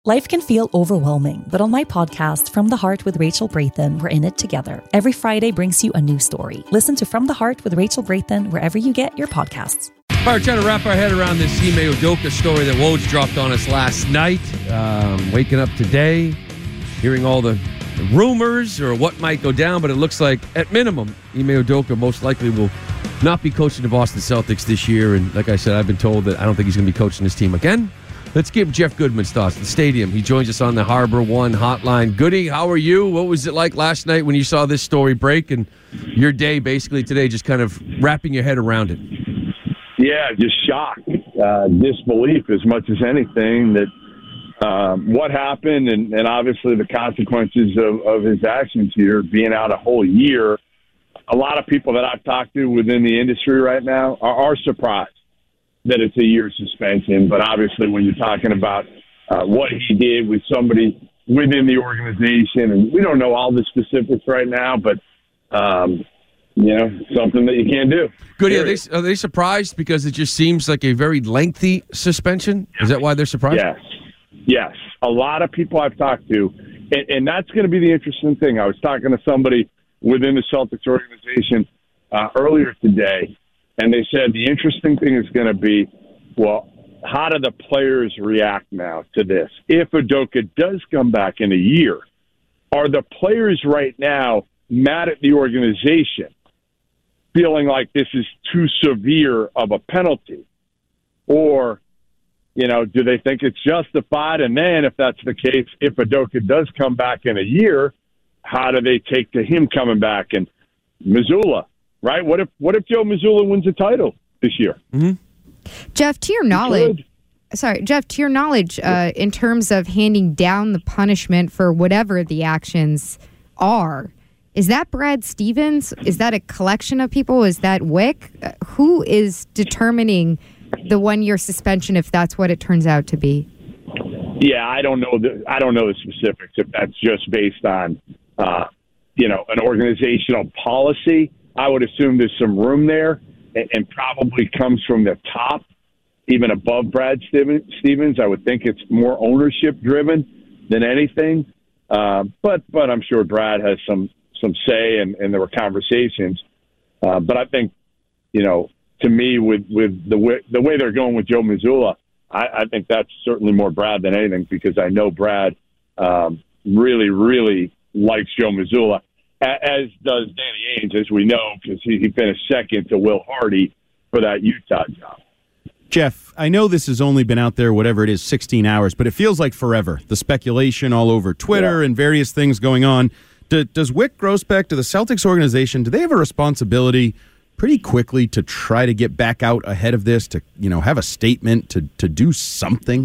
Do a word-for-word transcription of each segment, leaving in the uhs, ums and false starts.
Life can feel overwhelming, but on my podcast, From the Heart with Rachel Brathen, we're in it together. Every Friday brings you a new story. Listen to From the Heart with Rachel Brathen wherever you get your podcasts. All right, trying to wrap our head around this Ime Udoka story that Woj dropped on us last night. Um, waking up today, hearing all the rumors or what might go down, but it looks like, at minimum, Ime Udoka most likely will not be coaching the Boston Celtics this year. And like I said, I've been told that I don't think he's going to be coaching this team again. Let's give Jeff Goodman's thoughts. The stadium. He joins us on the Harbor One hotline. Goody, how are you? What was it like last night when you saw this story break and your day basically today just kind of wrapping your head around it? Yeah, just shocked, uh, disbelief as much as anything that um, what happened and, and obviously the consequences of, of his actions here, being out a whole year. A lot of people that I've talked to within the industry right now are, are surprised that it's a year suspension. But obviously when you're talking about uh, what he did with somebody within the organization, and we don't know all the specifics right now, but, um, you know, something that you can't do. Good. Are they, are they surprised because it just seems like a very lengthy suspension? Is that why they're surprised? Yes. Yes. A lot of people I've talked to, and, and that's going to be the interesting thing. I was talking to somebody within the Celtics organization uh, earlier today, and they said the interesting thing is going to be, well, how do the players react now to this? If Udoka does come back in a year, are the players right now mad at the organization, feeling like this is too severe of a penalty? Or, you know, do they think it's justified? And then if that's the case, if Udoka does come back in a year, how do they take to him coming back? And Mazzulla, right? What if what if Joe Mazzulla wins a title this year? Mm-hmm. Jeff, to your knowledge, sorry, Jeff, to your knowledge, uh, in terms of handing down the punishment for whatever the actions are, is that Brad Stevens? Is that a collection of people? Is that Wick? Uh, who is determining the one-year suspension if that's what it turns out to be? Yeah, I don't know the I don't know the specifics. If that's just based on, uh, you know, an organizational policy, I would assume there's some room there, and, and probably comes from the top, even above Brad Stevens. I would think it's more ownership driven than anything. Uh, but but I'm sure Brad has some some say, and, and there were conversations. Uh, but I think, you know, to me, with with the way the way they're going with Joe Mazzulla, I, I think that's certainly more Brad than anything, because I know Brad um, really, really likes Joe Mazzulla, as does Danny Ainge, as we know, because he, he finished second to Will Hardy for that Utah job. Jeff, I know this has only been out there, whatever it is, sixteen hours, but it feels like forever. The speculation all over Twitter yeah. and various things going on. Do, does Wyc Grousbeck, to the Celtics organization, do they have a responsibility pretty quickly to try to get back out ahead of this, to, you know, have a statement, to, to do something?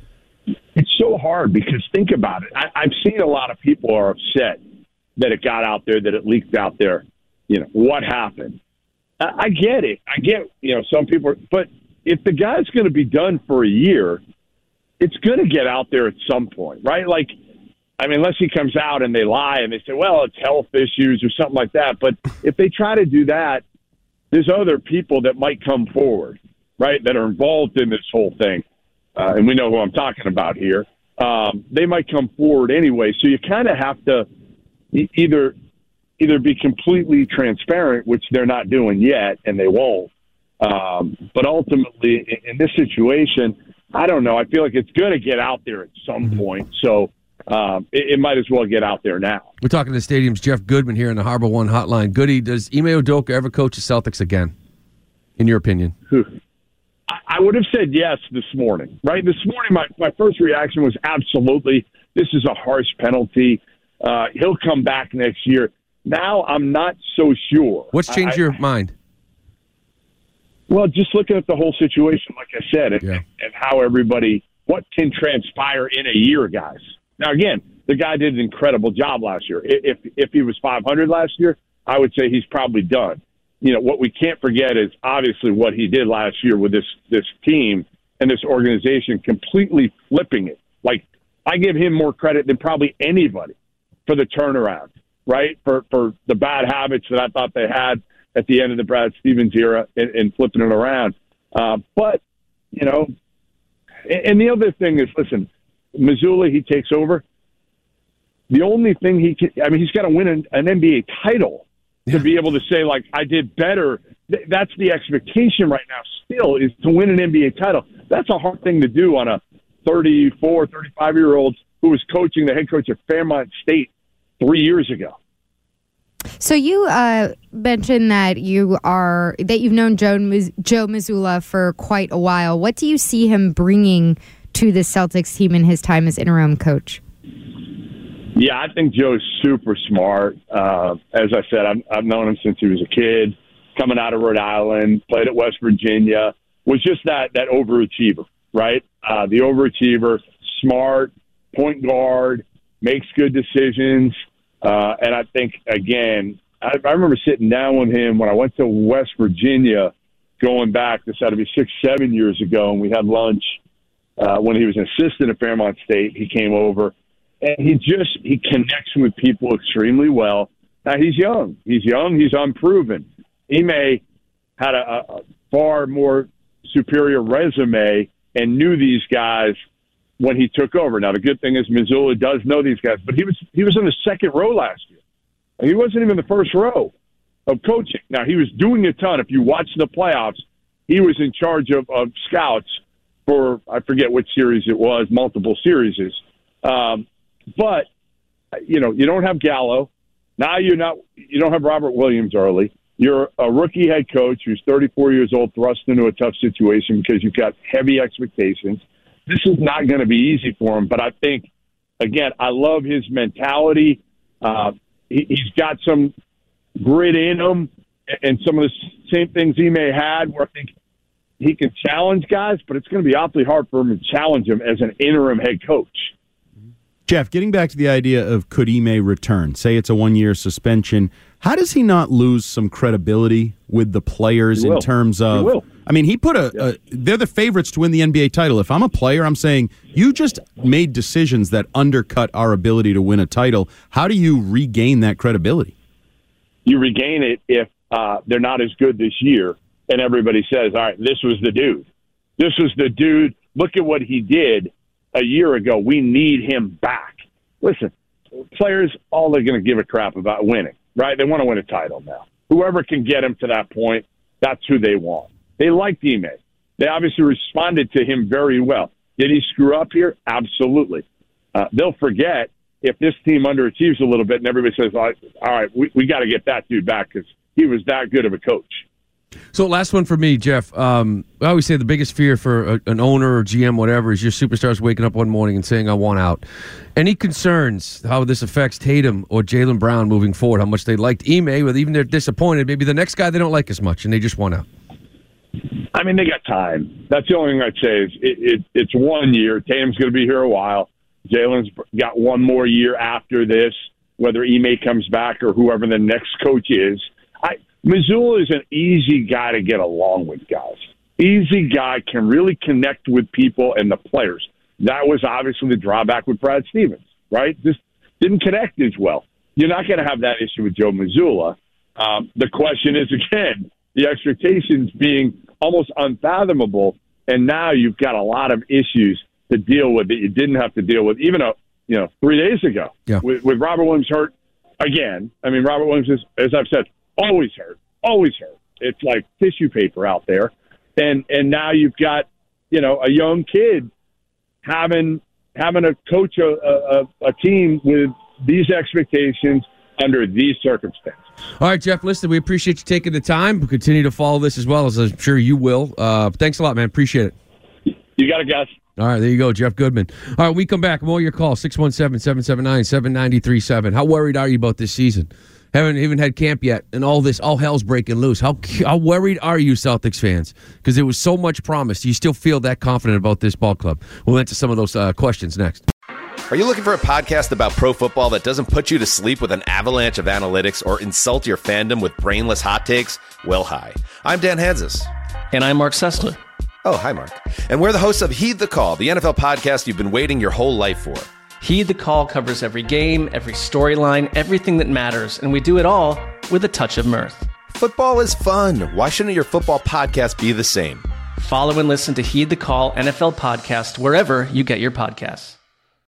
It's so hard, because think about it. I, I've seen a lot of people are upset that it got out there, that it leaked out there. You know, what happened? I, I get it. I get, you know, some people, are, but if the guy's going to be done for a year, it's going to get out there at some point, right? Like, I mean, unless he comes out and they lie and they say, well, it's health issues or something like that. But if they try to do that, there's other people that might come forward, right, that are involved in this whole thing. Uh, and we know who I'm talking about here. Um, they might come forward anyway. So you kind of have to e- either either be completely transparent, which they're not doing yet, and they won't. Um, but ultimately, in, in this situation, I don't know. I feel like it's going to get out there at some point. So um, it, it might as well get out there now. We're talking to the stadium's Jeff Goodman here in the Harbor One hotline. Goody, does Ime Udoka ever coach the Celtics again, in your opinion? I would have said yes this morning, right? This morning, my, my first reaction was absolutely, this is a harsh penalty. Uh, he'll come back next year. Now I'm not so sure. What's changed I, your mind? Well, just looking at the whole situation, like I said, and, yeah. and how everybody, what can transpire in a year, guys. Now, again, the guy did an incredible job last year. If if he was five hundred last year, I would say he's probably done. You know, what we can't forget is obviously what he did last year with this this team and this organization, completely flipping it. Like, I give him more credit than probably anybody for the turnaround, right? For for the bad habits that I thought they had at the end of the Brad Stevens era and, and flipping it around. Uh, but, you know, and, and the other thing is, listen, Missoula, he takes over. The only thing he can, I mean, he's got to win an, an N B A title to be able to say, like, I did better. Th- that's the expectation right now still, is to win an N B A title. That's a hard thing to do on a thirty-four, thirty-five-year-old who was coaching the head coach at Fairmont State three years ago. So you uh, mentioned that you are that you've known Joe, Joe Mazzulla for quite a while. What do you see him bringing to the Celtics team in his time as interim coach? Yeah, I think Joe's super smart. Uh, as I said, I've, I've known him since he was a kid, coming out of Rhode Island, played at West Virginia, was just that that overachiever, right? Uh, the overachiever, smart, point guard, makes good decisions. Uh, and I think, again, I, I remember sitting down with him when I went to West Virginia, going back, this had to be six, seven years ago, and we had lunch uh, when he was an assistant at Fairmont State. He came over. And he just, he connects with people extremely well. Now, he's young. He's young. He's unproven. Ime had a, a far more superior resume and knew these guys when he took over. Now, the good thing is Missoula does know these guys, but he was he was in the second row last year. He wasn't even the first row of coaching. Now, he was doing a ton. If you watch the playoffs, he was in charge of, of scouts for, I forget which series it was, multiple series. Um But, you know, you don't have Gallo. Now you're not, you don't have Robert Williams early. You're a rookie head coach who's thirty-four years old, thrust into a tough situation because you've got heavy expectations. This is not going to be easy for him. But I think, again, I love his mentality. Uh, he, he's got some grit in him and some of the same things he may had where I think he can challenge guys, but it's going to be awfully hard for him to challenge him as an interim head coach. Jeff, getting back to the idea of could Ime return, say it's a one-year suspension, how does he not lose some credibility with the players in terms of, I mean, he put a, yeah. a, they're the favorites to win the N B A title. If I'm a player, I'm saying, you just made decisions that undercut our ability to win a title. How do you regain that credibility? You regain it if uh, they're not as good this year, and everybody says, all right, this was the dude. This was the dude. Look at what he did a year ago. We need him back. Listen, players, all they're going to give a crap about winning, right? They want to win a title now. Whoever can get him to that point, that's who they want. They liked Ime. They obviously responded to him very well. Did he screw up here? Absolutely. Uh, they'll forget if this team underachieves a little bit and everybody says, all right, we, we got to get that dude back because he was that good of a coach. So last one for me, Jeff. Um, I always say the biggest fear for a, an owner or G M, whatever, is your superstars waking up one morning and saying, I want out. Any concerns how this affects Tatum or Jaylen Brown moving forward, how much they liked Ime, whether even they're disappointed, maybe the next guy they don't like as much and they just want out? I mean, they got time. That's the only thing I'd say is it, it, it's one year. Tatum's going to be here a while. Jaylen's got one more year after this, whether Ime comes back or whoever the next coach is. I Missoula is an easy guy to get along with, guys. Easy guy, can really connect with people and the players. That was obviously the drawback with Brad Stevens, right? Just didn't connect as well. You're not going to have that issue with Joe Mazzulla. Um, the question is, again, the expectations being almost unfathomable, and now you've got a lot of issues to deal with that you didn't have to deal with even a, you know three days ago. Yeah. With, with Robert Williams hurt again. I mean, Robert Williams is, as I've said, always hurt, always hurt. It's like tissue paper out there. And and now you've got, you know, a young kid having having to coach a, a, a team with these expectations under these circumstances. All right, Jeff, listen, we appreciate you taking the time. We'll continue to follow this as well, as I'm sure you will. Uh, thanks a lot, man. Appreciate it. You got it, guys. All right, there you go, Jeff Goodman. All right, we come back. More your call, six one seven, seven seven nine, seven nine three seven. How worried are you about this season? Haven't even had camp yet, and all this, all hell's breaking loose. How how worried are you, Celtics fans? Because there was so much promise. Do you still feel that confident about this ball club? We'll answer some of those uh, questions next. Are you looking for a podcast about pro football that doesn't put you to sleep with an avalanche of analytics or insult your fandom with brainless hot takes? Well, hi. I'm Dan Hanzus. And I'm Mark Sessler. Oh, hi, Mark. And we're the hosts of Heed the Call, the N F L podcast you've been waiting your whole life for. Heed the Call covers every game, every storyline, everything that matters, and we do it all with a touch of mirth. Football is fun. Why shouldn't your football podcast be the same? Follow and listen to Heed the Call N F L podcast wherever you get your podcasts.